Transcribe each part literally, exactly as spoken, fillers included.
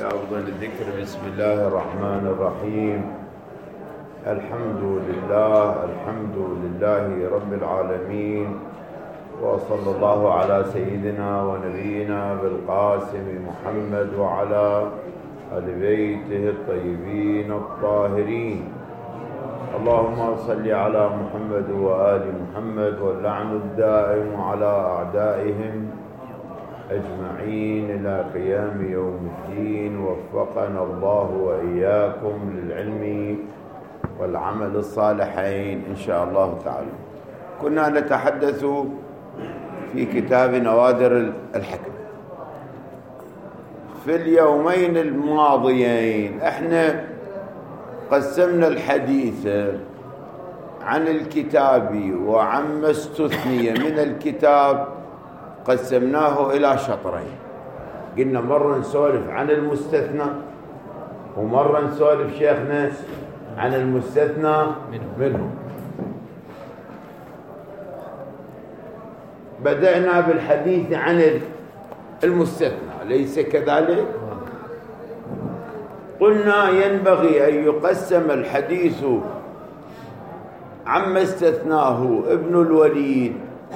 أفضل الذكر. بسم الله الرحمن الرحيم. الحمد لله الحمد لله رب العالمين، وصلى الله على سيدنا ونبينا بالقاسم محمد وعلى آل بيته الطيبين الطاهرين. اللهم صل على محمد وآل محمد، واللعن الدائم على أعدائهم أجمعين إلى قيام يوم الدين. وفقنا الله وإياكم للعلم والعمل الصالحين إن شاء الله تعالى. كنا نتحدث في كتاب نوادر الحكم. في اليومين الماضيين احنا قسمنا الحديث عن الكتاب وعما استثني من الكتاب، قسمناه إلى شطرين. قلنا مرة نسولف عن المستثنى، ومرة نسولف شيخنا عن المستثنى منه. بدأنا بالحديث عن المستثنى، ليس كذلك؟ قلنا ينبغي أن يقسم الحديث عما استثناه ابن الوليد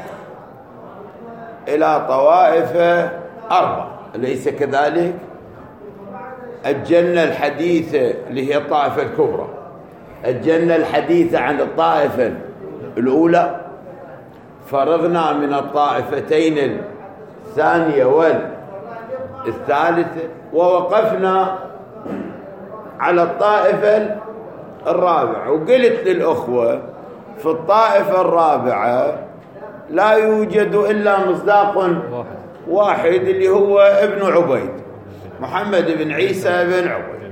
إلى طوائف أربع، ليس كذلك؟ أجلنا الحديث اللي هي الطائفة الكبرى، أجلنا الحديث عن الطائفة الأولى، فرغنا من الطائفتين الثانية والثالثة، ووقفنا على الطائفة الرابعة. وقلت للأخوة في الطائفة الرابعة لا يوجد إلا مصداق واحد اللي هو ابن عبيد، محمد بن عيسى بن عبيد.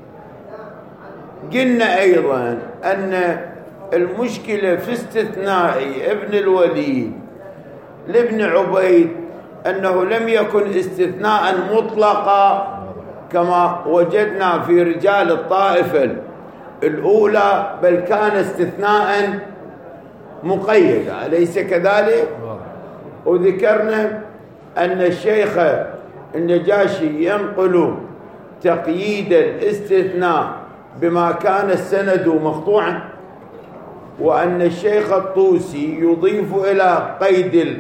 قلنا أيضا أن المشكلة في استثناء ابن الوليد لابن عبيد أنه لم يكن استثناء مطلقا كما وجدنا في رجال الطائفة الأولى، بل كان استثناء مقيدا، أليس كذلك؟ وذكرنا أن الشيخ النجاشي ينقل تقييد الاستثناء بما كان السند مقطوعا، وأن الشيخ الطوسي يضيف إلى قيد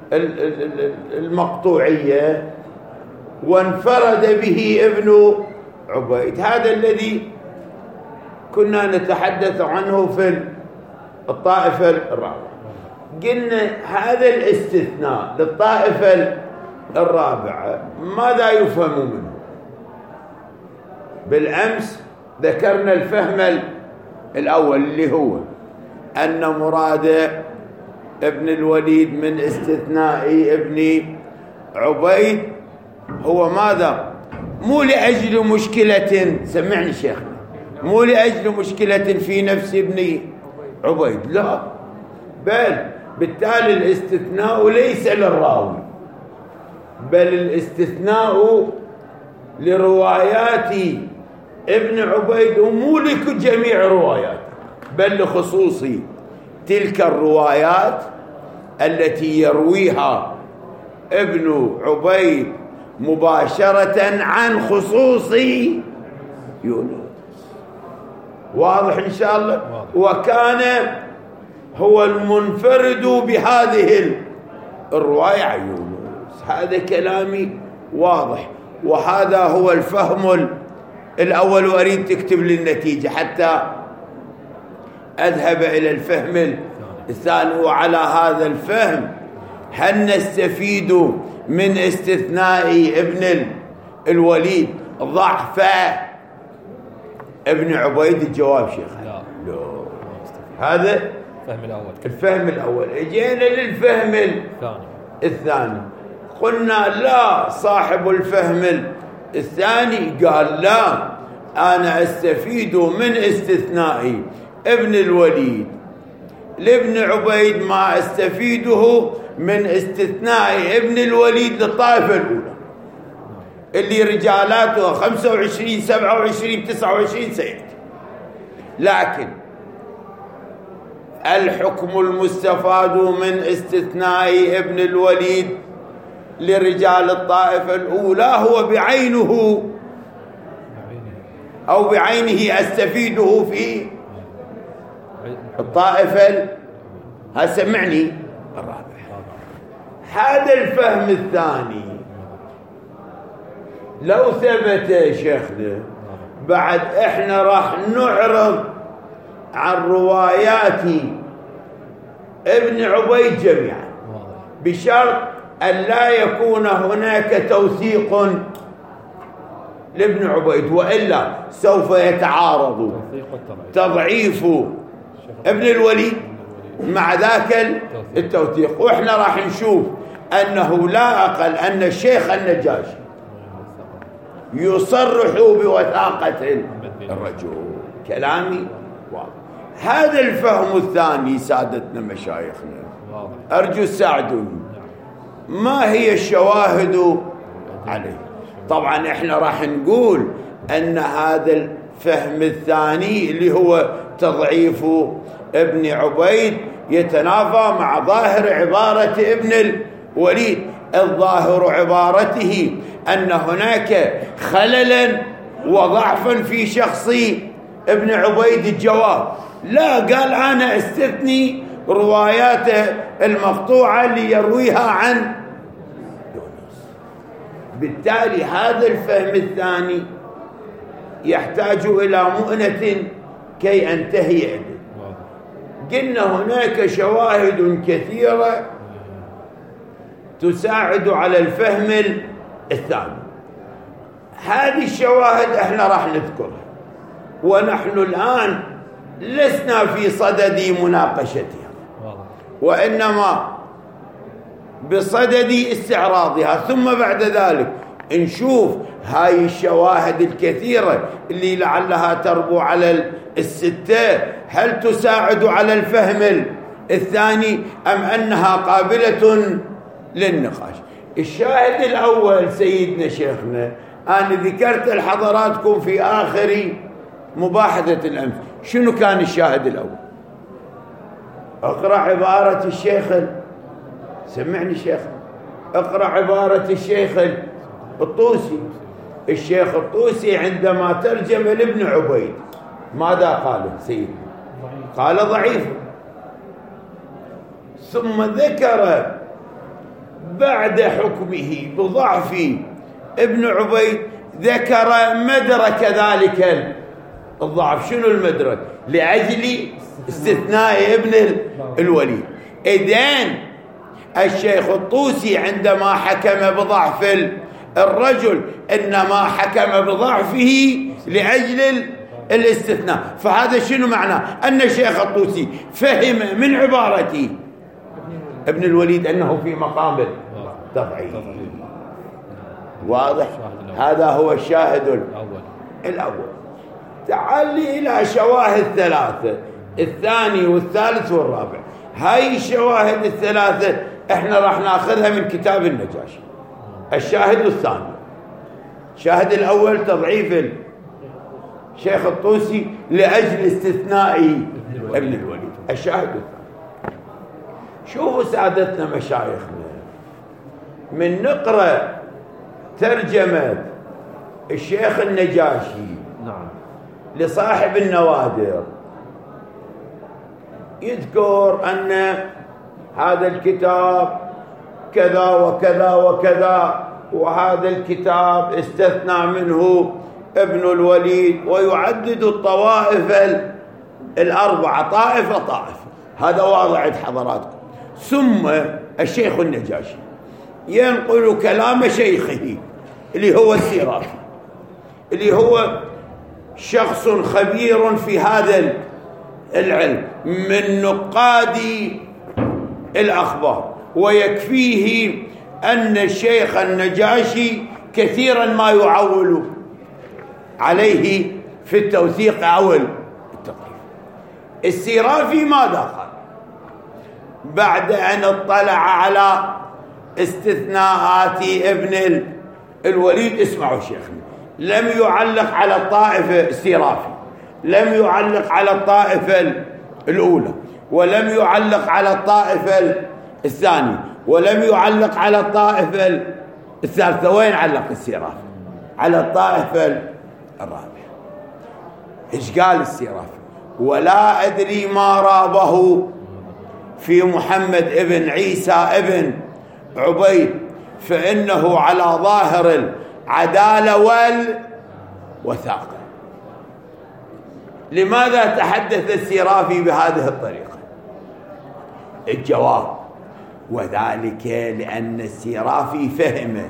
المقطوعية، وانفرد به ابن عبيد. هذا الذي كنا نتحدث عنه في الطائفة الرابعة. قلنا هذا الاستثناء للطائفة الرابعة ماذا يفهم منه؟ بالأمس ذكرنا الفهم الأول اللي هو أن مراد ابن الوليد من استثناء ابن عبيد هو ماذا؟ مو لأجل مشكلة، سمعني شيخنا، مو لأجل مشكلة في نفس ابن عبيد، لا، بل بالتالي الاستثناء ليس للراوي، بل الاستثناء لروايات ابن عبيد، ومو لجميع روايات، بل لخصوص تلك الروايات التي يرويها ابن عبيد مباشرة عن خصوص يونس. واضح إن شاء الله؟ وكان هو المنفرد بهذه الرواية عن يونس. هذا كلامي واضح، وهذا هو الفهم الأول. وأريد تكتب لي النتيجة حتى أذهب إلى الفهم الثاني. وعلى هذا الفهم هل نستفيد من استثناء ابن الوليد ضعف ابن عبيد؟ الجواب شيخ لا. لا. هذا الفهم الأول. الفهم الأول. اجينا للفهم الثاني. الثاني قلنا لا، صاحب الفهم الثاني قال لا، أنا أستفيد من استثناء ابن الوليد لابن عبيد ما أستفيده من استثناء ابن الوليد للطائفة الأولى اللي رجالاتها خمسة وعشرين سبعة وعشرين تسعة وعشرين سيأتي. لكن الحكم المستفاد من استثناء ابن الوليد لرجال الطائفة الأولى هو بعينه أو بعينه أستفيده في الطائفة. ها سمعني الرابع. هذا الفهم الثاني لو ثبت يا شيخنا بعد احنا راح نعرض عن روايات ابن عبيد جميعا بشرط أن لا يكون هناك توثيق لابن عبيد، وإلا سوف يتعارض تضعيف ابن الوليد مع ذاك التوثيق. وإحنا راح نشوف أنه لا أقل أن الشيخ النجاشي يصرح بوثاقة الرجل. كلامي واضح. هذا الفهم الثاني سادتنا مشايخنا أرجو الساعدوني، ما هي الشواهد عليه؟ طبعا احنا راح نقول أن هذا الفهم الثاني اللي هو تضعيف ابن عبيد يتنافى مع ظاهر عبارة ابن الوليد. الظاهر عبارته أن هناك خللا وضعفا في شخص ابن عبيد. الجواب لا، قال أنا استثني رواياته المقطوعة ليرويها عن يونس. بالتالي هذا الفهم الثاني يحتاج إلى مؤنة كي أنتهي عنده. قلنا هناك شواهد كثيرة تساعد على الفهم الثاني. هذه الشواهد احنا راح نذكرها، ونحن الآن لسنا في صدد مناقشتها وإنما بصدد استعراضها، ثم بعد ذلك نشوف هاي الشواهد الكثيرة اللي لعلها تربو على الستة هل تساعد على الفهم الثاني أم أنها قابلة للنقاش. الشاهد الأول سيدنا شيخنا أنا ذكرت لحضراتكم في آخر مباحثة الأمس. شنو كان الشاهد الأول؟ اقرأ عبارة الشيخ، سمعني شيخ، اقرأ عبارة الشيخ الطوسي. الشيخ الطوسي عندما ترجم لابن عبيد ماذا قال سيدنا؟ قال ضعيف، ثم ذكر بعد حكمه بضعف ابن عبيد ذكر مدرك ذلك الضعف. شنو المدرك؟ لأجل استثناء ابن الوليد. إذن الشيخ الطوسي عندما حكم بضعف الرجل إنما حكم بضعفه لأجل الاستثناء. فهذا شنو معناه؟ أن الشيخ الطوسي فهم من عبارته ابن الوليد أنه في مقام التضعيف. واضح؟ هذا هو الشاهد الأول. تعال لي إلى شواهد ثلاثة، الثاني والثالث والرابع. هاي الشواهد الثلاثة احنا راح ناخذها من كتاب النجاشي. الشاهد الثاني، الشاهد الأول تضعيف الشيخ الطوسي لأجل استثناء ابن الوليد. الشاهد الثاني، شوفوا سادتنا مشايخنا، من نقرأ ترجمة الشيخ النجاشي نعم لصاحب النوادر يذكر أن هذا الكتاب كذا وكذا وكذا، وهذا الكتاب استثنى منه ابن الوليد، ويعدد الطوائف الأربعة طائفة طائفة. هذا واضح عند حضراتكم. ثم الشيخ النجاشي ينقل كلام شيخه اللي هو السيرافي، اللي هو شخص خبير في هذا العلم من نقاد الأخبار، ويكفيه أن الشيخ النجاشي كثيرا ما يعول عليه في التوثيق أو التضعيف. السيرافي ماذا قال بعد أن اطلع على استثناءات ابن الوليد؟ اسمعوا شيخنا، لم يعلق على الطائفة السيرافي، لم يعلق على الطائفة الأولى، ولم يعلق على الطائفة الثانية، ولم يعلق على الطائفة الثالثة. وين علق السيرافي؟ على الطائفة الرابعة. إيش قال السيرافي؟ ولا أدري ما رابه في محمد ابن عيسى ابن عبيد فإنه على ظاهر العدالة والوثاقة. لماذا تحدث السيرافي بهذه الطريقة؟ الجواب: وذلك لأن السيرافي فهم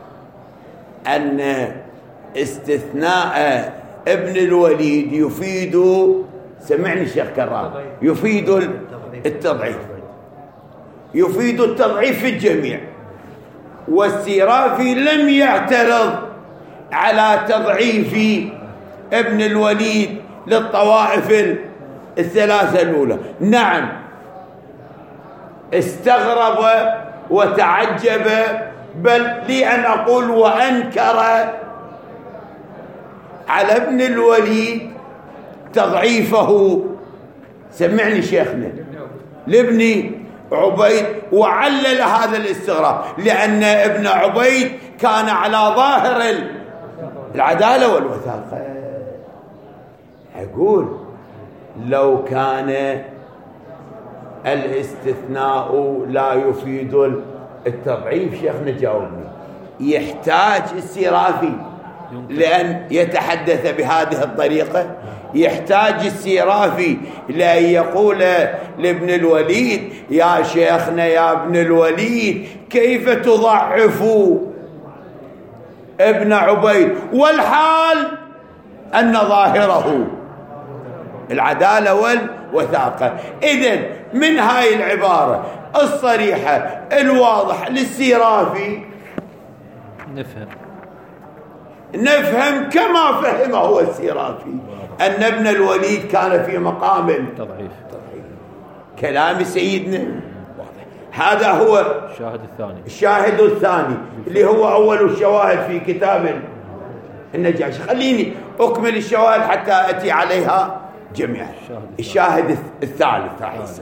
أن استثناء ابن الوليد يفيد، سمعني الشيخ كرام، يفيد التضعيف، يفيد التضعيف في الجميع، والسيرافي لم يعترض على تضعيف ابن الوليد للطوائف الثلاثة الأولى. نعم استغرب وتعجب، بل لي أن أقول وأنكر على ابن الوليد تضعيفه، سمعني شيخنا، لابن عبيد، وعلل هذا الاستغراب لأن ابن عبيد كان على ظاهر العدالة والوثاقة. أقول لو كان الاستثناء لا يفيد التضعيف، شيخنا جاوبني، يحتاج السيرافي لأن يتحدث بهذه الطريقة؟ يحتاج السيرافي لأن يقول لابن الوليد: يا شيخنا يا ابن الوليد كيف تضعف ابن عبيد والحال أن ظاهره العدالة والوثاقة؟ إذن من هاي العبارة الصريحة الواضحة للسيرافي نفهم نفهم كما فهمه هو السيرافي أن ابن الوليد كان في مقام التضعيف. كلام سيدنا واضح. هذا هو الشاهد الثاني الشاهد الثاني اللي هو أول الشواهد في كتاب النجاشي. خليني أكمل الشواهد حتى أتي عليها جميعا. الشاهد الثالث راح يصير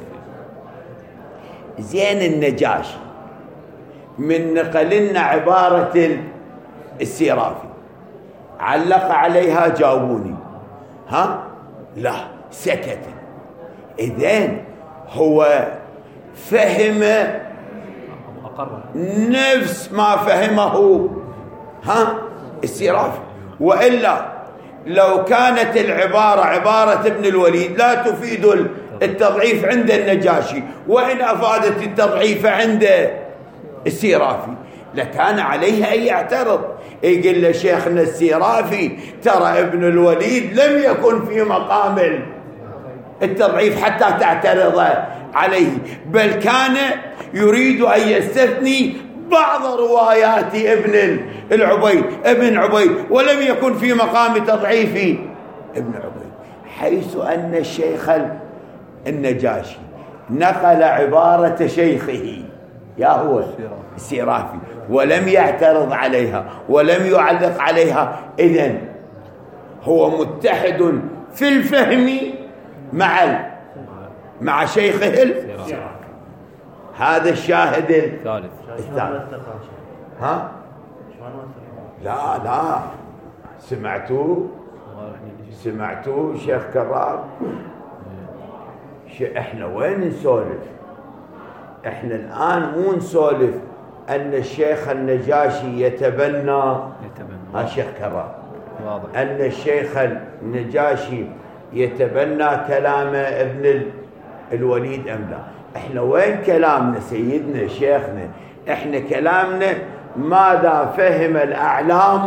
زين النجاشي من نقل لنا عبارة السيرافي علق عليها، جاوبوني. ها؟ لا، سكت. إذن هو فهم نفس ما فهمه ها السيرافي، وإلا لو كانت العبارة عبارة ابن الوليد لا تفيد التضعيف عند النجاشي، وإن أفادت التضعيف عند السيرافي لكان عليه أن يعترض، يقول له: شيخنا السيرافي ترى ابن الوليد لم يكن في مقام التضعيف حتى تعترض عليه، بل كان يريد أن يستثني بعض روايات ابن العبيد ابن عبيد ولم يكن في مقام تضعيف ابن عبيد، حيث أن الشيخ النجاشي نقل عبارة شيخه يا هو السيرافي ولم يعترض عليها ولم يعلق عليها. إذن هو متحد في الفهم مع مع شيخه السيرافي. هذا الشاهد الثالث الثالث ها لا لا سمعتوا سمعتوا شيخ كرار؟ احنا وين نسولف؟ احنا الآن مو نسولف أن الشيخ النجاشي يتبنى ها شيخ كرار، أن الشيخ النجاشي يتبنى كلام ابن الوليد أم لا. احنا وين كلامنا سيدنا شيخنا؟ احنا كلامنا ماذا فهم الأعلام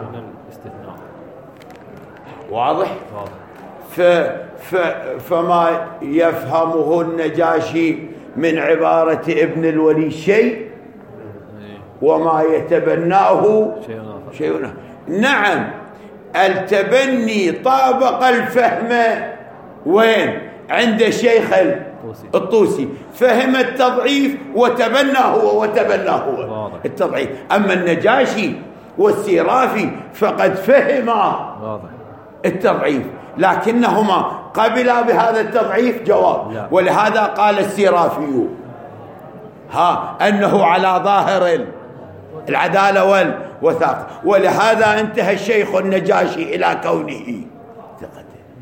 واضح؟ ف ف فما يفهمه النجاشي من عبارة ابن الوليد شيء، وما يتبناه شيء آخر. نعم التبني طابق الفهم وين؟ عند الشيخ الطوسي، فهم التضعيف وتبناه هو وتبناه هو التضعيف. أما النجاشي والسيرافي فقد فهما التضعيف لكنهما قبلا بهذا التضعيف جواب لا. ولهذا قال السيرافي ها أنه على ظاهر العدالة والوثاقة، ولهذا انتهى الشيخ النجاشي إلى كونه ثقة.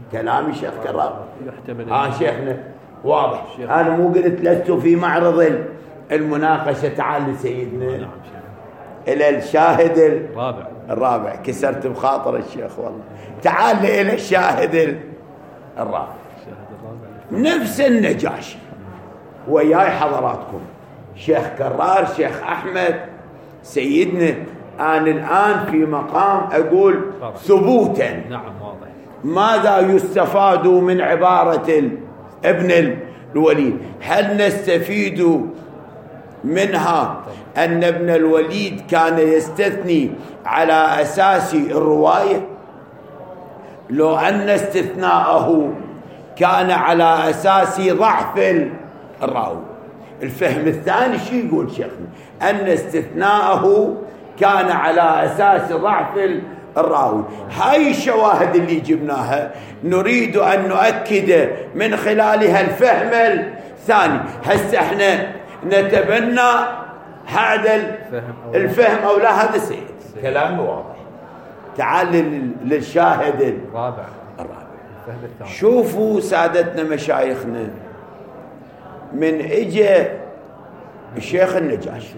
كلامي شيخ كرار يحتمل اه شيخنا واضح. انا مو قلت لست في معرض المناقشه، تعال لسيدنا نعم الى الشاهد الرابع الرابع كسرت بخاطر الشيخ والله. تعال الى الشاهد الرابع نفس النجاشي وياي حضراتكم شيخ كرار شيخ احمد سيدنا. انا الان في مقام اقول ثبوتا نعم واضح. ماذا يستفاد من عباره ابن الوليد؟ هل نستفيد منها أن ابن الوليد كان يستثني على أساس الرواية؟ لو أن استثناءه كان على أساس ضعف الراوي. الفهم الثاني شو يقول شيخنا؟ أن استثناءه كان على أساس ضعف الراوي. هاي الشواهد اللي جبناها نريد أن نؤكد من خلالها الفهم الثاني. هسه احنا نتبنى هذا الفهم أو لا، هذا سيد كلام واضح. تعال للشاهد الرابع الرابع. شوفوا سادتنا مشايخنا من اجى الشيخ النجاشي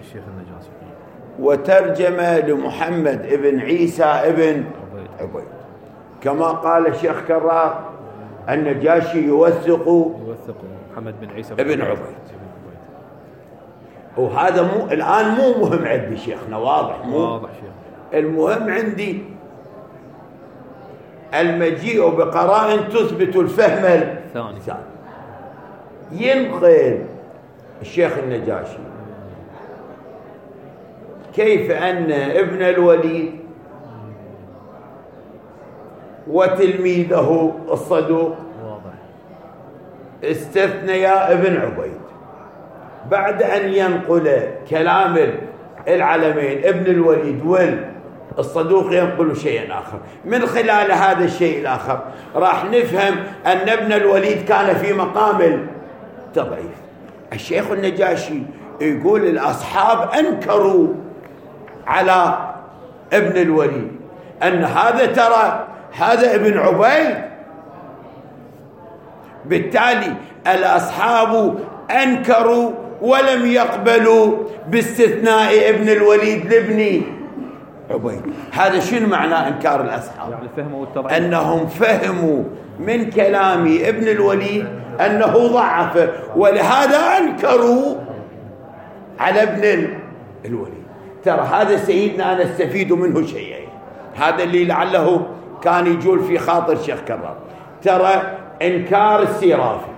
وترجم لمحمد ابن عيسى ابن عبيد كما قال الشيخ كرار النجاشي يوثق يوثق محمد بن عيسى ابن عبيد. وهذا مو الآن مو مهم عندي شيخنا، واضح مو واضح شيخ. المهم عندي المجيء بقرائن تثبت الفهم الثاني. ينقل الشيخ النجاشي كيف أن ابن الوليد وتلميذه الصدوق استثنيا ابن عبيد بعد أن ينقل كلام العلمين ابن الوليد والصدوق ينقل شيئا آخر. من خلال هذا الشيء الآخر راح نفهم أن ابن الوليد كان في مقام التضعيف. الشيخ النجاشي يقول الأصحاب أنكروا على ابن الوليد أن هذا ترى هذا ابن عبيد، بالتالي الأصحاب أنكروا ولم يقبلوا باستثناء ابن الوليد لابن عبيد. هذا شنو معنى إنكار الأصحاب؟ يعني فهموا التضعيف، أنهم فهموا من كلام ابن الوليد أنه ضعف، ولهذا أنكروا على ابن الوليد. ترى هذا سيدنا أنا استفيد منه شيئين، هذا اللي لعله كان يجول في خاطر شيخ كرار. ترى إنكار السيرافي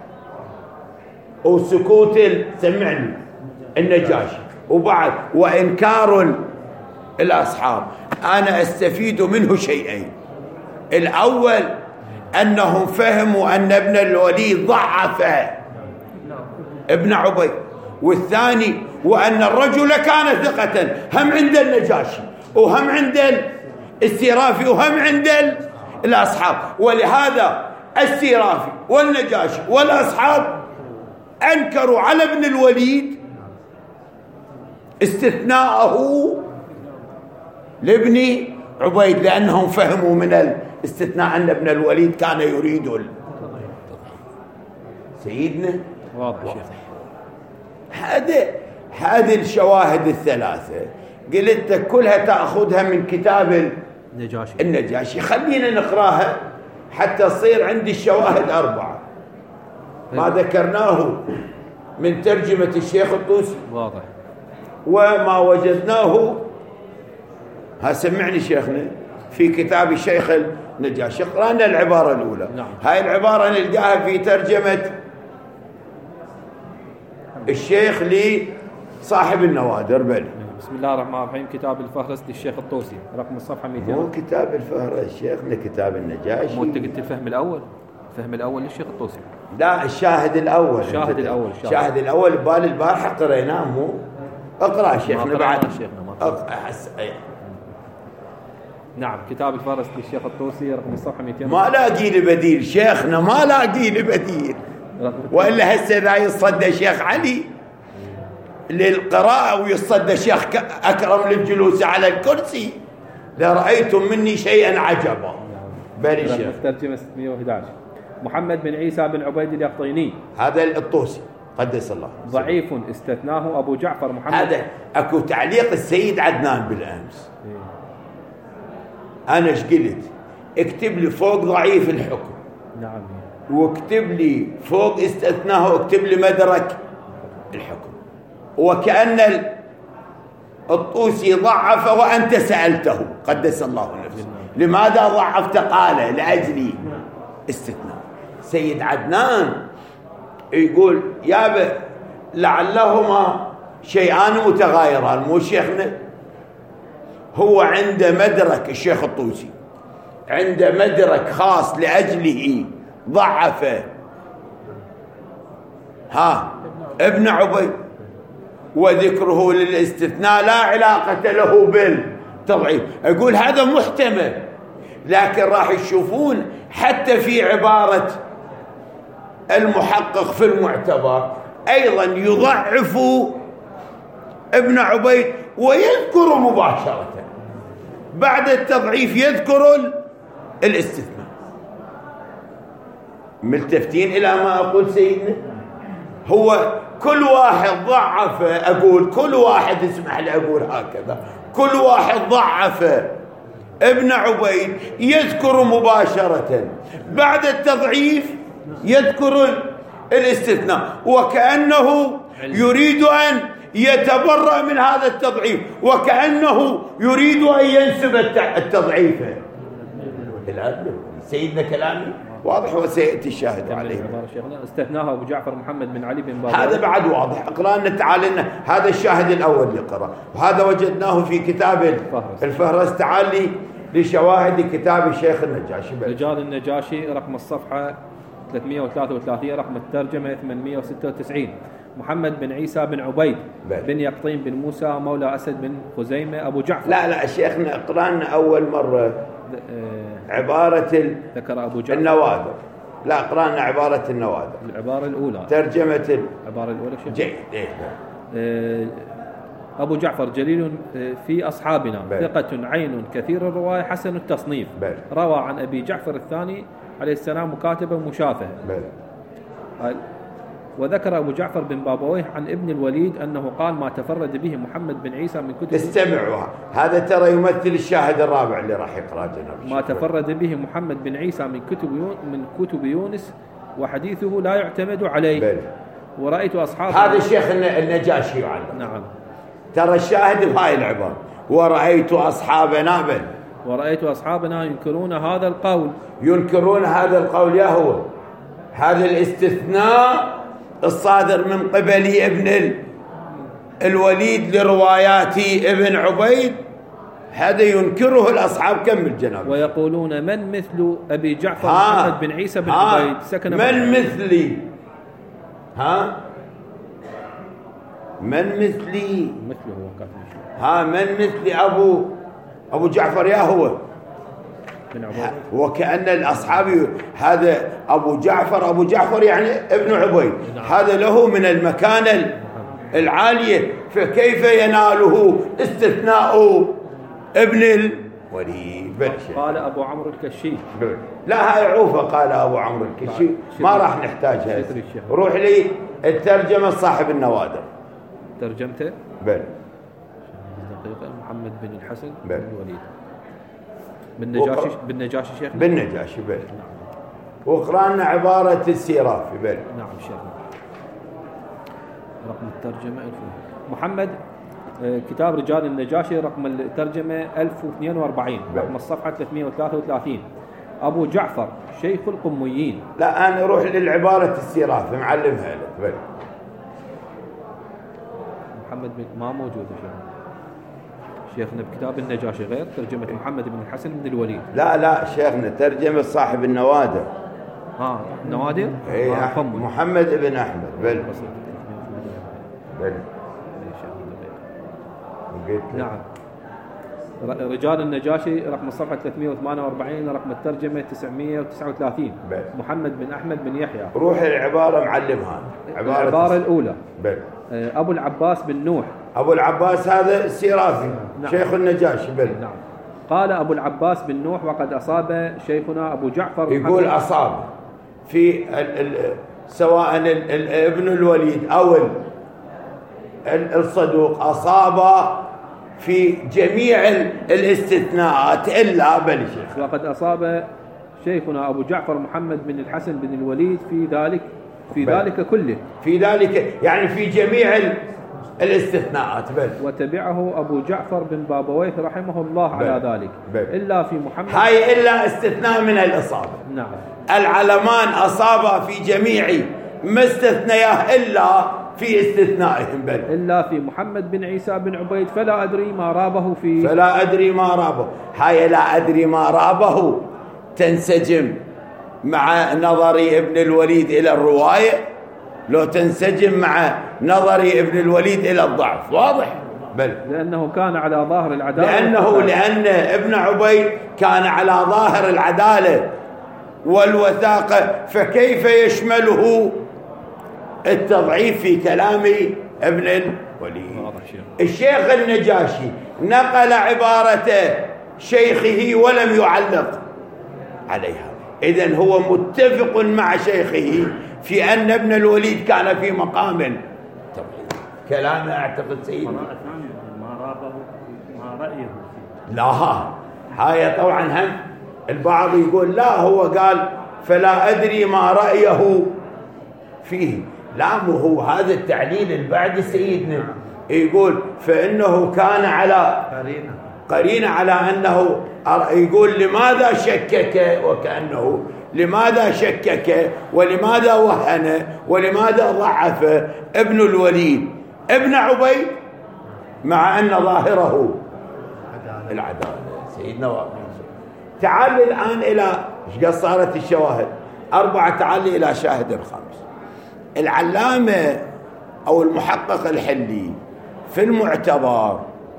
وسكوت سمعني النجاشي وبعد وإنكار الأصحاب أنا أستفيد منه شيئين. الأول أنهم فهموا أن ابن الوليد ضعف ابن عبيد، والثاني وأن الرجل كان ثقة هم عند النجاشي وهم عند السيرافي وهم عند الأصحاب، ولهذا السيرافي والنجاشي والأصحاب أنكروا على ابن الوليد استثناءه لابن عبيد، لأنهم فهموا من الاستثناء أن ابن الوليد كان يريد سيدنا واضح شيخ. هذا هذه الشواهد الثلاثة قلت كلها تأخذها من كتاب النجاشي النجاشي خلينا نقراها حتى تصير عندي الشواهد أربعة. ما ذكرناه من ترجمة الشيخ الطوسي واضح، وما وجدناه ها سمعني شيخنا في كتاب الشيخ النجاشي. قرأنا العبارة الأولى. نعم. هاي العبارة نلقاها في ترجمة الشيخ لصاحب النوادر. بل بسم الله الرحمن الرحيم. كتاب الفهرس للشيخ الطوسي رقم الصفحة مئتين. مو كتاب الفهرس شيخنا، كتاب النجاشي. مو انت قلت الفهم الأول؟ الفهم الأول للشيخ الطوسي. لا الشاهد الأول. الشاهد الأول. الشاهد الأول ببال البارحة قريناه. مو اقرأ شيخنا بعد. شيخنا نعم. كتاب الفهرس للشيخ الطوسي رقم الصفحة مئتين. ما لاقي لي بديل شيخنا، ما لاقي لي بديل. وإلا هسه ذا يصدى شيخ علي للقراءة ويصدى شيخ أكرم للجلوس على الكرسي لرأيتم مني شيئا عجبا. بل شيخ ترجمة ستمئة وأحد عشر. محمد بن عيسى بن عبيد اليقطيني هذا الطوسي قدس الله ضعيف استثناه أبو جعفر محمد. هذا أكو تعليق السيد عدنان بالأمس. أنا ايش قلت؟ اكتب لي فوق ضعيف الحكم. نعم. واكتب لي فوق استثناه واكتب لي مدرك الحكم. وكأن الطوسي ضعف وأنت سألته قدس الله نفسه لماذا ضعفت؟ قال لأجلي استثناء. سيد عدنان يقول يا لعلهما شيئان متغايران، مو شيخنا هو عنده مدرك الشيخ الطوسي عنده مدرك خاص لأجله ضعف ها ابن عبيد، وذكره للاستثناء لا علاقة له بالتضعيف. أقول هذا محتمل، لكن راح يشوفون حتى في عبارة المحقق في المعتبر أيضا يضعف ابن عبيد ويذكر مباشرة بعد التضعيف يذكر الاستثناء. ملتفتين إلى ما أقول سيدنا؟ هو كل واحد ضعف، أقول كل واحد اسمح لي أقول هكذا، كل واحد ضعف ابن عبيد يذكر مباشرة بعد التضعيف يذكر الاستثناء، وكأنه يريد أن يتبرأ من هذا التضعيف، وكأنه يريد أن ينسب التضعيف. سيدنا كلامي واضح وسيأتي الشاهد عليه. استثناها أبو جعفر محمد بن علي بن بابا. هذا بعد واضح. اقرأ لنا تعال لنا هذا الشاهد الأول يقرأ، وهذا وجدناه في كتاب الفهرس. تعال لي لشواهد كتاب الشيخ النجاشي. رجال النجاشي رقم الصفحة ثلاثمئة وثلاثة وثلاثين، رقم الترجمة ثمانمئة وستة وتسعين. محمد بن عيسى بن عبيد بل. بن يقطين بن موسى مولى أسد بن خزيمة أبو جعفر. لا لا شيخنا اقرأ لنا أول مرة آه عبارة ال... ذكر أبو جعفر النوادر. لا اقرأ لنا عبارة النوادر، العبارة الأولى ترجمة ال... العبارة الأولى شيخ جيد. إيه آه أبو جعفر جليل في أصحابنا ثقة عين كثير الرواية حسن التصنيف بل. روى عن أبي جعفر الثاني عليه السلام مكاتبة مشافهة. وذكر أبو جعفر بن بابويه عن ابن الوليد أنه قال ما تفرد به محمد بن عيسى من كتب. استمعوا هذا ترى يمثل الشاهد الرابع اللي راح يقرأ جناب. ما تفرد به محمد بن عيسى من كتب من كتب يونس وحديثه لا يعتمد عليه بل. ورأيت أصحاب هذا الشيخ النجاشي يعلم. نعم. ترى الشاهد بهاي العبارة ورأيت أصحابنا بل ورأيت أصحابنا ينكرون هذا القول ينكرون هذا القول. يا هو هذا الاستثناء الصادر من قبل ابن الوليد لروايات ابن عبيد هذا ينكره الأصحاب. كمل جناب. ويقولون من مثل أبي جعفر محمد بن عيسى بن عبيد سكن من مثلي ها من مثلي مثله ها من مثل أبو أبو جعفر يا هو بن عبيد. وكأن الأصحاب هذا أبو جعفر أبو جعفر يعني ابن عبيد هذا له من المكانة العالية، فكيف يناله استثناء ابن الوليد؟ قال أبو عمرو الكشي. لا هاي عوفة. قال أبو عمرو الكشي ما راح نحتاجها. روح لي الترجمة صاحب النوادر ترجمته بل محمد بن الحسن بل. بن الوليد بالنجاشي بالنجاشي شيخ بالنجاشي بل. وقرأنا عبارة السيرافي بل. نعم شيخ. رقم الترجمة محمد كتاب رجال النجاشي رقم الترجمة ألف واثنين وأربعين بل. رقم الصفحة ثلاثمئة وثلاثة وثلاثين. أبو جعفر شيخ القميين. لا أنا أروح للعبارة السيرافي معلمها لك بل. محمد بن ما موجود شيخ شيخنا بكتاب النجاشي غير ترجمة محمد بن الحسن بن الوليد. لا لا شيخنا ترجمة صاحب النوادر. ها نوادر ايه آه محمد بن أحمد بل بل نعم. رجال النجاشي رقم الصفحة ثلاثمئة وثمانية وأربعين رقم الترجمة تسعمئة وتسعة وثلاثين بل. محمد بن أحمد بن يحيى. روح العبارة معلمها. عبارة العبارة الأولى بل. أبو العباس بن نوح. أبو العباس هذا السيرافي نعم. شيخ النجاشي بل. نعم. قال أبو العباس بن نوح وقد أصاب شيخنا أبو جعفر يقول أصاب في ال ال سواء ال ال ابن الوليد أو ال الصدوق أصاب في جميع الاستثناءات إلا بل شيخ. وقد أصاب شيخنا أبو جعفر محمد بن الحسن بن الوليد في ذلك في بل. ذلك كله في ذلك يعني في جميع الاستثناءات بل. وتبعه أبو جعفر بن بابويه رحمه الله بل. على ذلك بل. إلا في محمد هاي إلا استثناء من الإصابة. نعم. العلمان أصاب في جميع ما استثنياه إلا في استثنائهم بل. إلا في محمد بن عيسى بن عبيد فلا أدري ما رابه في فلا أدري ما رابه. هاي لا أدري ما رابه تنسجم مع نظري ابن الوليد إلى الرواية، لو تنسجم مع نظري ابن الوليد إلى الضعف واضح بل. لأنه كان على ظاهر العدالة لأنه لأن ابن عبيد كان على ظاهر العدالة والوثاقة، فكيف يشمله التضعيف في كلام ابن الوليد؟ الشيخ النجاشي نقل عبارة شيخه ولم يعلق عليها، إذن هو متفق مع شيخه في أن ابن الوليد كان في مقام تضعيف. كلامه أعتقد سيدي ما رابه ما رأيه. لا هاي طبعا هم البعض يقول لا هو قال فلا أدري ما رأيه فيه، لا مو هو هذا التعليل البعد سيدنا يقول فإنه كان على قرينة قرينة على أنه يقول لماذا شكك، وكأنه لماذا شكك ولماذا وهن ولماذا ضعف ابن الوليد ابن عبيد مع أن ظاهره العدالة سيدنا واقع. تعال الآن إلى ايش قد صارت الشواهد أربعة، تعال إلى شاهد الخامس. العلامة أو المحقق الحلي في المعتبر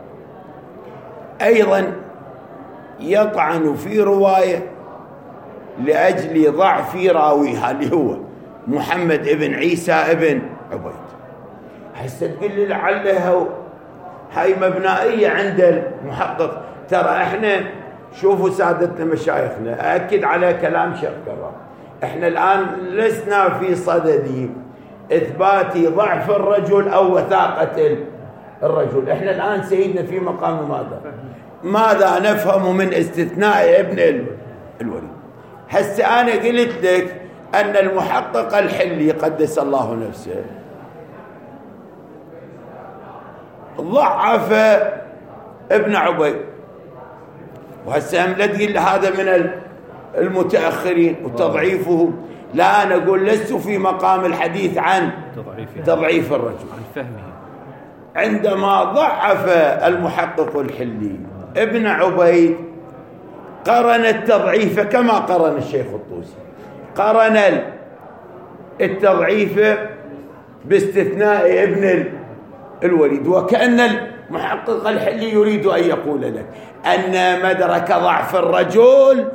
أيضا يطعن في رواية لأجل ضعف راويها اللي هو محمد ابن عيسى ابن عبيد. هسه تقول لي لعلها هاي مبنائية عند المحقق. ترى احنا شوفوا سادتنا مشايخنا أأكد على كلام شيخ كرام، احنا الآن لسنا في صدد إثبات ضعف الرجل أو وثاقة الرجل، احنا الآن سيدنا في مقام ماذا ماذا نفهم من استثناء ابن الوليد. هسه أنا قلت لك أن المحقق الحلي قدس الله نفسه ضعف ابن عبيد، وهسه لا تقول هذا من المتأخرين وتضعيفه، لا أنا أقول لست في مقام الحديث عن تضعيف الرجل عن فهمه. عندما ضعف المحقق الحلي ابن عبيد قرن التضعيف كما قرن الشيخ الطوسي، قرن التضعيف باستثناء ابن الوليد، وكأن المحقق الحلي يريد أن يقول لك أن مدرك ضعف الرجل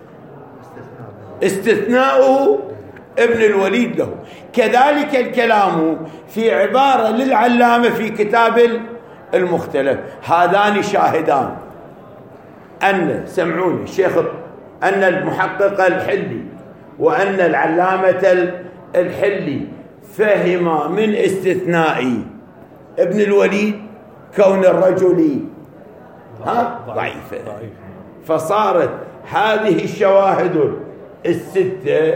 استثناؤه ابن الوليد له. كذلك الكلام في عبارة للعلامة في كتاب المختلف. هذان شاهدان أن سمعوني الشيخ أن المحقق الحلي وأن العلامة الحلي فهم من استثناء ابن الوليد كون الرجل ها ضعيفة، فصارت هذه الشواهد الستة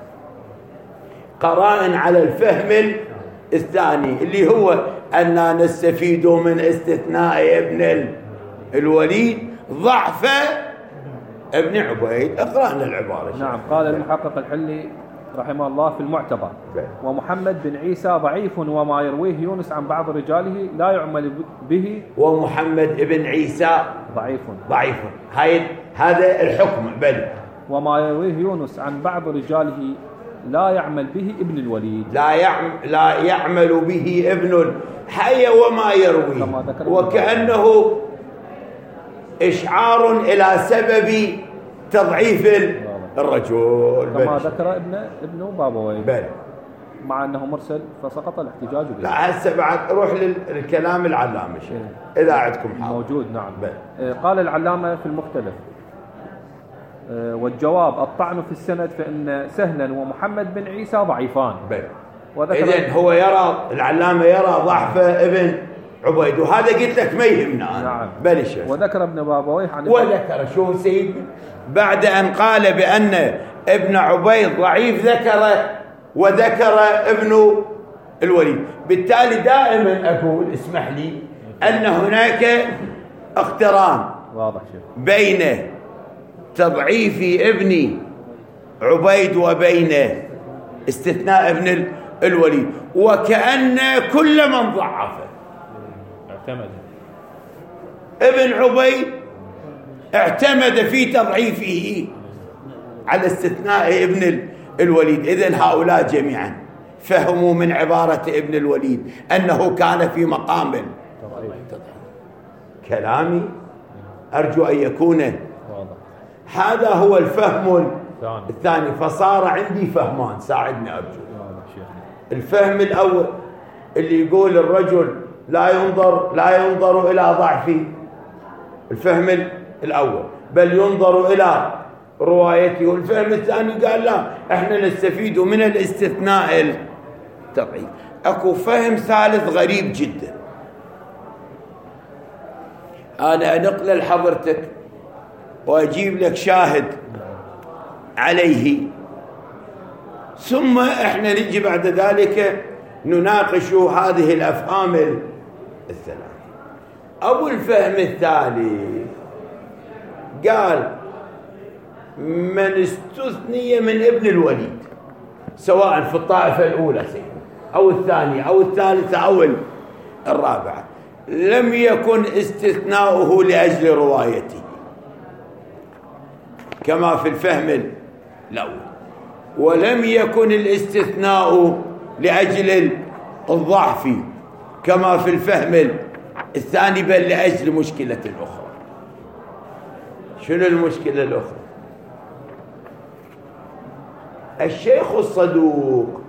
قرائن على الفهم الثاني اللي هو أننا نستفيد من استثناء ابن الوليد ضعف ابن عبيد. اقرأنا العبارة. نعم. قال المحقق الحلي رحمه الله في المعتبر: ومحمد بن عيسى ضعيف وما يرويه يونس عن بعض رجاله لا يعمل به. ومحمد بن عيسى ضعيف ضعيف هاي هذا الحكم بل. وما يرويه يونس عن بعض رجاله لا يعمل به ابن الوليد. لا يعمل لا يعمل به ابن حي وما يرويه، وكأنه إشعار إلى سبب تضعيف الرجل كما ذكر ابن ابن بابويه بل. مع أنه مرسل فسقط الاحتجاج به. لا هسه بعد روح للكلام العلامة إذا عندكم حال موجود. نعم بل. قال العلامة في المختلف: والجواب الطعن في السند فإن سهلا ومحمد بن عيسى ضعيفان. إذن هو يرى العلامة يرى ضعف ابن عبيد، وهذا قلت لك ما يهمنا. نعم. بل الشيخ وذكر ابن بابويه عن وذكر شو سيد بعد أن قال بأن ابن عبيد ضعيف ذكر وذكر ابن الوليد. بالتالي دائما أقول اسمح لي أن هناك اقتران واضح شيخ بين تضعيف ابن عبيد وبين استثناء ابن الوليد، وكأن كل من ضعفه اعتمد ابن عبيد اعتمد في تضعيفه على استثناء ابن الوليد. إذن هؤلاء جميعا فهموا من عبارة ابن الوليد أنه كان في مقام تضعيف. كلامي أرجو أن يكون واضح. هذا هو الفهم الثاني. فصار عندي فهمان، ساعدني أرجو. الفهم الأول اللي يقول الرجل لا ينظر لا ينظر إلى ضعفه، الفهم الأول، بل ينظر إلى روايته. والفهم الثاني قال لا، احنا نستفيد من الاستثناء التضعيف. اكو فهم ثالث غريب جدا، انا انقل لحضرتك واجيب لك شاهد عليه، ثم احنا نجي بعد ذلك نناقش هذه الافهام الثلاث. ابو الفهم الثالث قال من استثني من ابن الوليد سواء في الطائفة الأولى أو الثانية أو الثالثة أو الرابعة لم يكن استثناؤه لأجل روايته كما في الفهم الأول، ولم يكن الاستثناء لأجل الضعف كما في الفهم الثاني، بل لأجل مشكلة أخرى. شنو المشكلة الأخرى؟ الشيخ الصدوق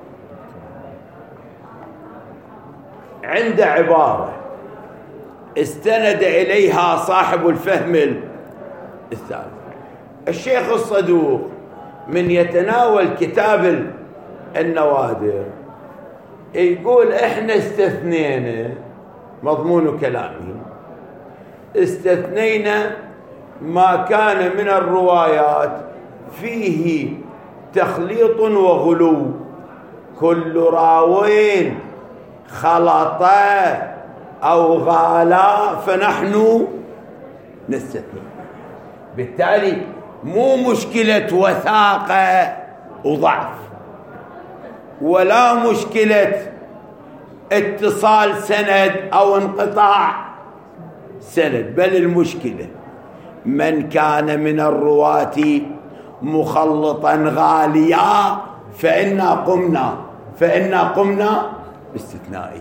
عند عبارة استند إليها صاحب الفهم الثالث. الشيخ الصدوق من يتناول كتاب النوادر يقول احنا استثنينا، مضمون كلامه استثنينا ما كان من الروايات فيه تخليط وغلو، كل راوين خلط أو غالا فنحن نستثني. بالتالي مو مشكلة وثاقة وضعف ولا مشكلة اتصال سند أو انقطاع سند، بل المشكلة من كان من الرواة مخلطا غاليا فإنا قمنا فإنا قمنا باستثنائه.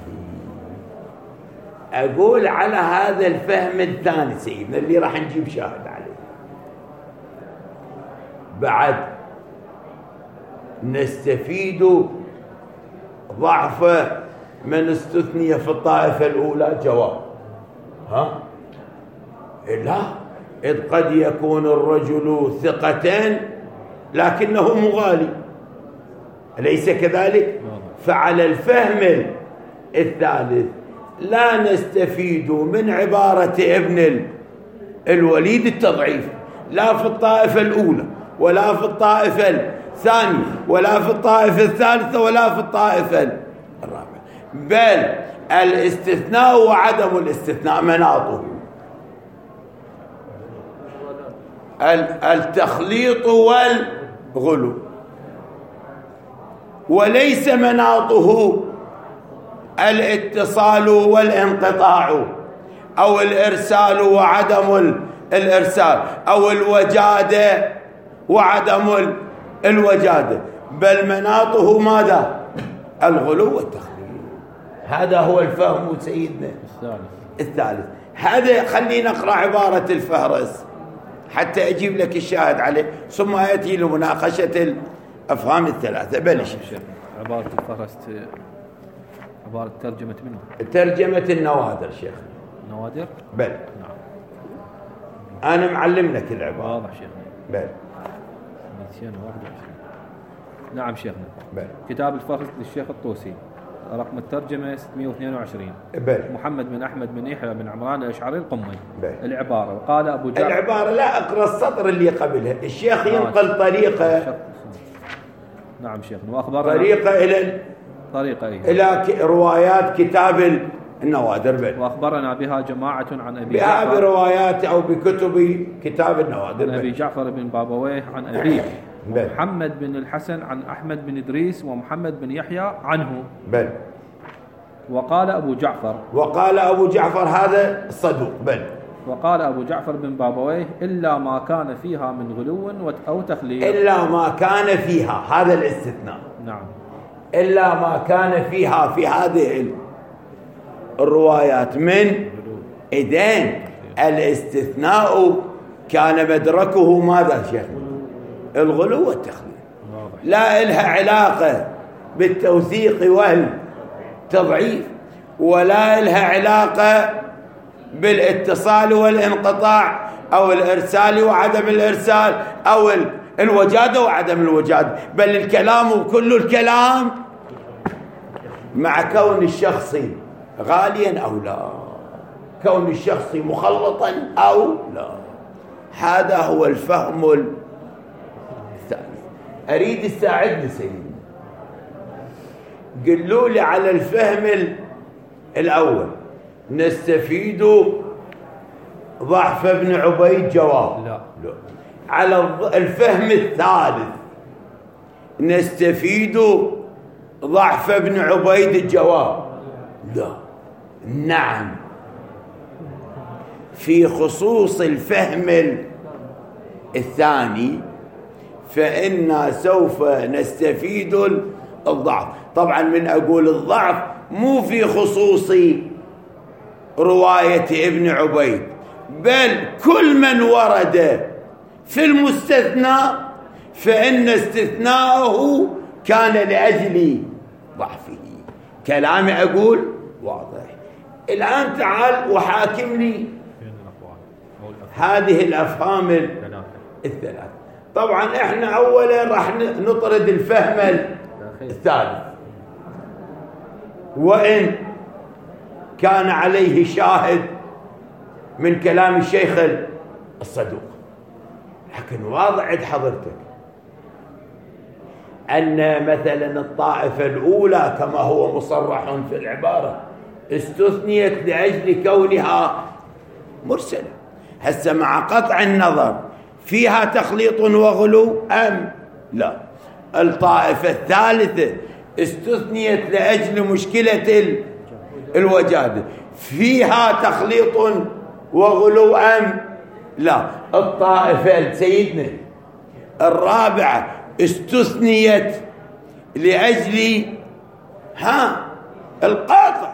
أقول على هذا الفهم الثاني سيدنا اللي راح نجيب شاهد عليه بعد نستفيد ضعف من استثني في الطائفة الأولى. جواب ها لا، إذ قد يكون الرجل ثقة لكنه مغالي، أليس كذلك؟ فعلى الفهم الثالث لا نستفيد من عبارة ابن الوليد التضعيف لا في الطائفة الأولى ولا في الطائفة الثانية ولا في الطائفة الثالثة ولا في الطائفة الرابعة، بل الاستثناء وعدم الاستثناء مناطه التخليط والغلو، وليس مناطه الاتصال والانقطاع أو الإرسال وعدم الإرسال أو الوجادة وعدم الوجادة، بل مناطه ماذا؟ الغلو والتخليط. هذا هو الفهم سيدنا الثالث. هذا خلينا نقرأ عبارة الفهرس حتى أجيب لك الشاهد عليه، ثم يأتي لمناقشة الأفهام الثلاثة. بلش عبارة الفهرس عبارة ترجمة منه؟ ترجمة النوادر شيخ. نوادر؟ بل نعم. أنا معلم لك العبارة. واضح شيخ. بل نعم شيخنا. بل. كتاب الفهرست للشيخ الطوسي، رقم الترجمة ستمائة واثنين وعشرين. بل. محمد بن أحمد بن يحيى بن عمران الأشعري القمي. بل. العبارة وقال أبو جعفر. العبارة لا أقرأ السطر اللي قبلها. الشيخ ينقل طريقة. نعم شيخنا. وأخبرنا طريقة إلى طريقة إيه؟ إلى روايات كتاب النوادر. بل. وأخبرنا بها جماعة عن أبي بها جعفر بروايات أو بكتب كتاب النوادر. عن أبي جعفر بن بابويه عن أبيه. بل. محمد بن الحسن عن أحمد بن إدريس ومحمد بن يحيى عنه. بل. وقال أبو جعفر وقال أبو جعفر هذا صدوق. بل. وقال أبو جعفر بن بابويه إلا ما كان فيها من غلو أو تخليل. إلا ما كان فيها، هذا الاستثناء. نعم. إلا ما كان فيها في هذه الروايات من إذن الاستثناء كان مدركه ماذا شيخ؟ الغلو والتخليل. لا إلها علاقة بالتوثيق والتضعيف، ولا إلها علاقة بالاتصال والانقطاع أو الإرسال وعدم الإرسال أو الوجادة وعدم الوجادة، بل الكلام كل الكلام مع كون الشخص غاليا أو لا، كون الشخص مخلطا أو لا. هذا هو الفهم الثالث. أريد تساعدني سيدي، قلوا لي على الفهم الأول نستفيد ضعف ابن عبيد جواب. لا. لا. على الفهم الثالث نستفيد ضعف ابن عبيد الجواب. لا. نعم. في خصوص الفهم الثاني فإنا سوف نستفيد الضعف. طبعا من أقول الضعف مو في خصوص رواية ابن عبيد، بل كل من ورد في المستثنى فإن استثناءه كان لأجل ضعفه. كلامي أقول واضح. الآن تعال وحاكمني هذه الأفهام الثلاث. طبعا احنا أولا راح نطرد الفهم الثالث، وإن كان عليه شاهد من كلام الشيخ الصدوق، لكن واضح عند حضرتك أن مثلا الطائفة الأولى كما هو مصرح في العبارة استثنيت لأجل كونها مرسلة. هسه مع قطع النظر فيها تخليط وغلو أم لا؟ الطائفة الثالثة استثنيت لأجل مشكلة الوجادة، فيها تخليط وغلو أم لا؟ الطائفة سيدنا الرابعة استثنيت لأجل ها القاطع،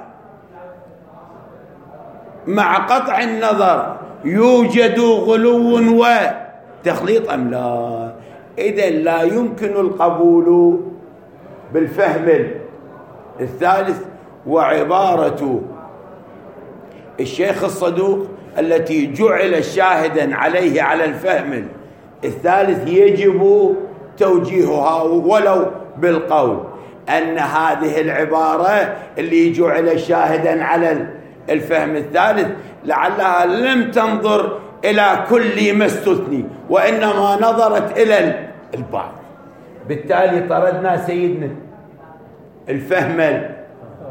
مع قطع النظر يوجد غلو وتخليط أم لا؟ إذن لا يمكن القبول بالفهم الثالث. وعبارة الشيخ الصدوق التي جعل شاهدا عليه على الفهم الثالث يجب توجيهها ولو بالقول أن هذه العبارة اللي جعل شاهدا على الفهم الثالث لعلها لم تنظر إلى كل ما استثني وإنما نظرت إلى البعض. بالتالي طردنا سيدنا الفهم الثالث.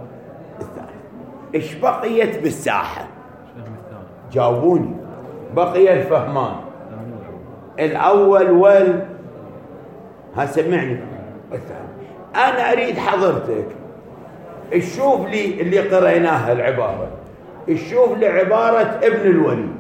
إيش بقيت بالساحة؟ جاوبوني. بقي الفهمان الأول وال ها سمعني الثاني. أنا أريد حضرتك شوف لي اللي قرأناها العبارة، شوف لي عبارة ابن الوليد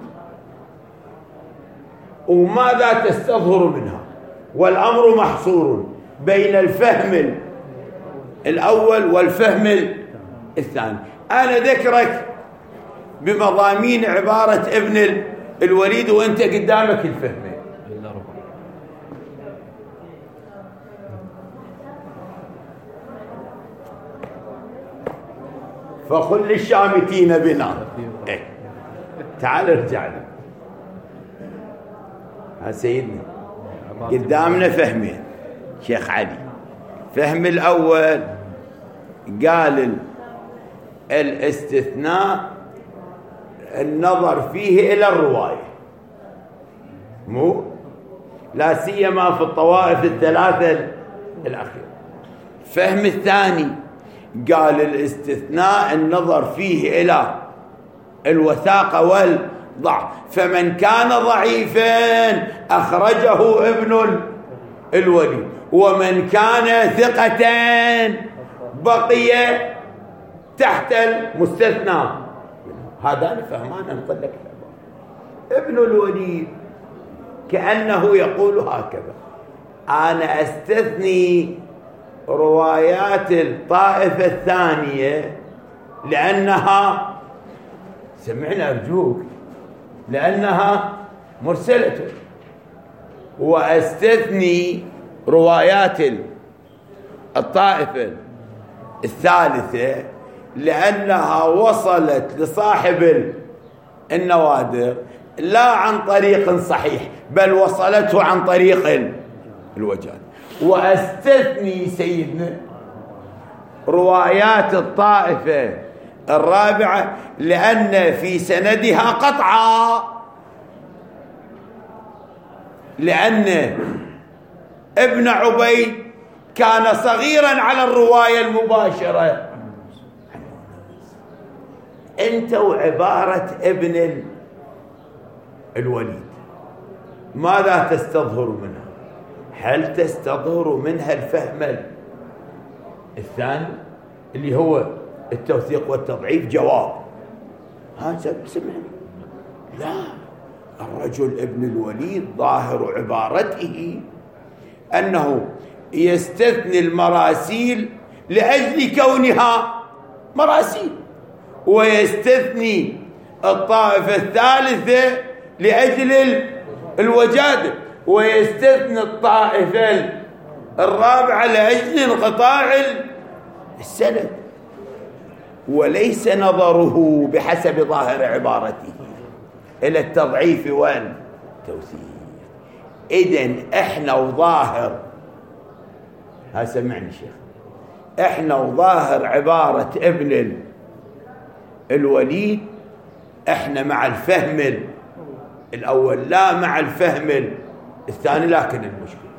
وماذا تستظهر منها، والأمر محصور بين الفهم الأول والفهم الثاني. أنا ذكرك بمضامين عبارة ابن الوليد وأنت قدامك الفهمين. فقل للشامتين بنا إيه. تعال ارجع لي. ها سيدنا قدامنا فهمين شيخ علي. فهم الأول قال الاستثناء النظر فيه إلى الرواية، مو لا سيما في الطوائف الثلاثة الأخيرة. فهم الثاني قال الاستثناء النظر فيه إلى الوثاقة والضعف، فمن كان ضعيفا أخرجه ابن الوليد، ومن كان ثقة بقي تحت المستثنى. هذا فهمان نقول لك ابن الوليد كأنه يقول هكذا: أنا أستثني روايات الطائفة الثانية لأنها، سمعنا أرجوك، لأنها مرسلة، وأستثني روايات الطائفة الثالثة لأنها وصلت لصاحب النوادر لا عن طريق صحيح بل وصلته عن طريق الوجاد. وأستثني سيدنا روايات الطائفة الرابعة لأن في سندها قطعا، لأن ابن عبيد كان صغيرا على الرواية المباشرة. أنت وعبارة ابن الوليد ماذا تستظهر منها؟ هل تستظهر منها الفهم الثاني اللي هو التوثيق والتضعيف؟ جواب هذا سمعني. لا، الرجل ابن الوليد ظاهر عبارته أنه يستثني المراسيل لأجل كونها مراسيل، ويستثني الطائفة الثالثة لأجل الوجادة، ويستثني الطائفة الرابعة لأجل انقطاع السند، وليس نظره بحسب ظاهر عبارته إلى التضعيف والتوثيق. إذن إحنا وظاهر، ها سمعني شيخ، إحنا وظاهر عبارة ابن الوليد إحنا مع الفهم الأول لا مع الفهم الثاني. لكن المشكلة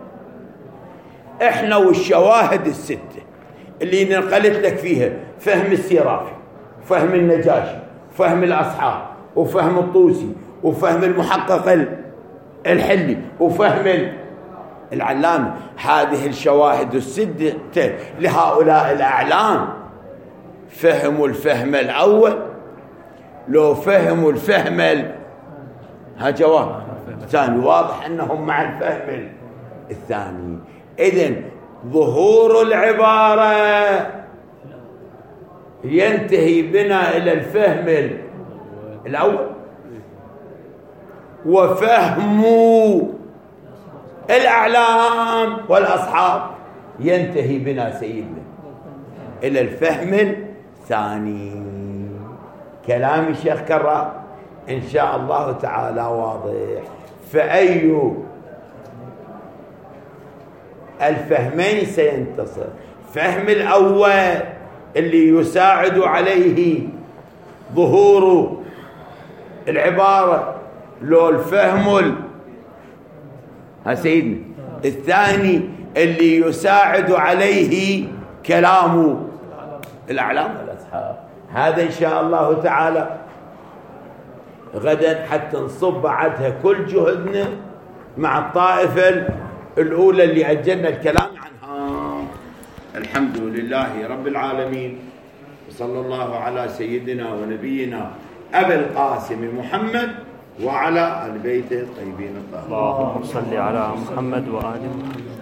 إحنا والشواهد الستة اللي نقلت لك فيها فهم السيرافي، فهم النجاشي، فهم الأصحاب، وفهم الطوسي، وفهم المحقق الحلي، وفهم العلامة، هذه الشواهد الستة لهؤلاء الأعلام فهموا الفهم الأول لو فهموا الفهم ال... ها جواب الثاني. واضح أنهم مع الفهم الثاني. إذن ظهور العبارة ينتهي بنا إلى الفهم الأول، وفهم الأعلام والأصحاب ينتهي بنا سيدنا إلى الفهم الثاني. كلام الشيخ كرار إن شاء الله تعالى واضح. فأي الفهمين سينتصر؟ فهم الأول اللي يساعد عليه ظهور العبارة، لو الفهم ال... ها سيدنا الثاني اللي يساعد عليه كلام الأعلام والأصحاب. هذا إن شاء الله تعالى غدا حتى نصب بعدها كل جهدنا مع الطائفة الأولى اللي أجلنا الكلام عنها. الحمد لله رب العالمين، وصلى الله على سيدنا ونبينا أبي القاسم محمد وعلى آل بيته الطيبين الطاهرين. اللهم صل على محمد وآل محمد.